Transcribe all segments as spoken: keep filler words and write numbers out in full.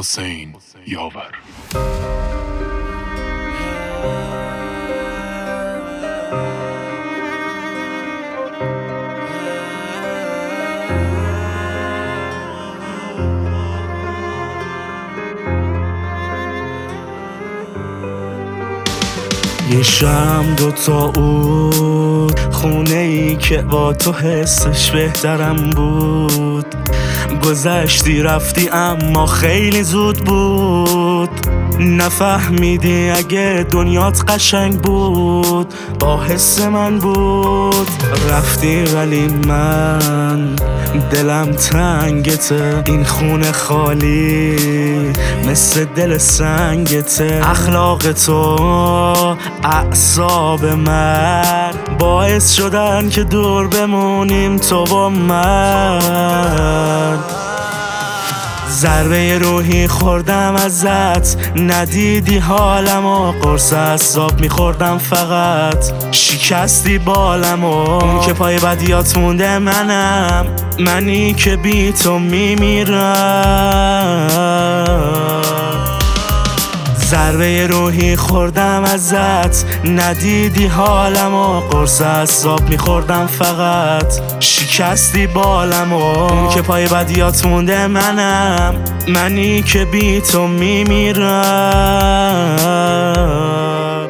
حسین یاور. یه شم دوتا بود، خونه ای که با تو حسش بهترم بود. گذشتی رفتی اما خیلی زود بود. نفهمیدی اگه دنیات قشنگ بود با حس من بود. رفتی ولی من دلم تنگته، این خونه خالی مثل دل سنگته. اخلاق تو اعصاب من باعث شدن که دور بمونیم تو با من. ضربه روحی خوردم ازت، ندیدی حالمو، قرص عصاب میخوردم فقط. شکستی بالمو، اون که پای بدیات مونده منم، منی که بی تو میمیرم. ضربه روحی خوردم ازت، ندیدی حالمو، قرص عصاب میخوردم فقط. شکستی بالمو، اون که پای بدیات مونده منم، منی که بی تو میمیرم.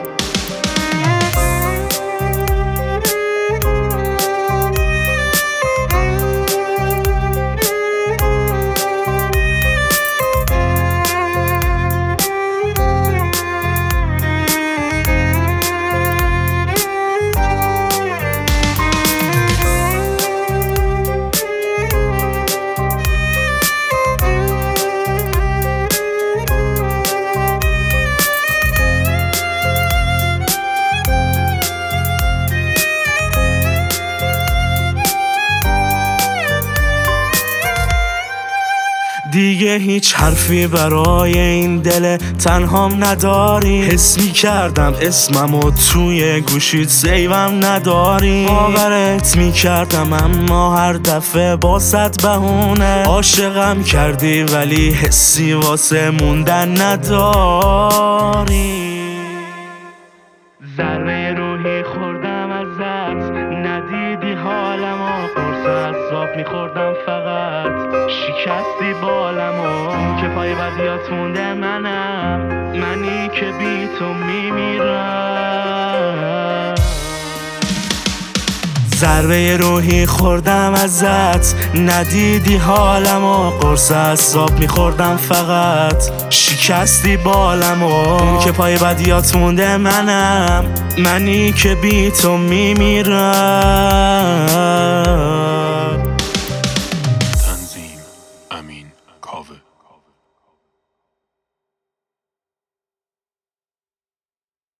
دیگه هیچ حرفی برای این دل تنهام نداری. حس می کردم اسممو توی گوشیت سیوم نداری. باورت می کردم اما هر دفعه با صد بهونه. عاشقم کردی ولی حسی واسه موندن نداری. ضربه روحی خوردم ازت، ندیدی حالمو، قرص عصاب میخوردم فقط. شکستی بالمو، که پای بدیات مونده منم، منی که بی تو میمیرم. ضربه روحی خوردم ازت، ندیدی حالمو، قرص عصاب میخوردم فقط. شکستی بالمو، اون که پای بدیات مونده منم، منی که بی تو میمیرم.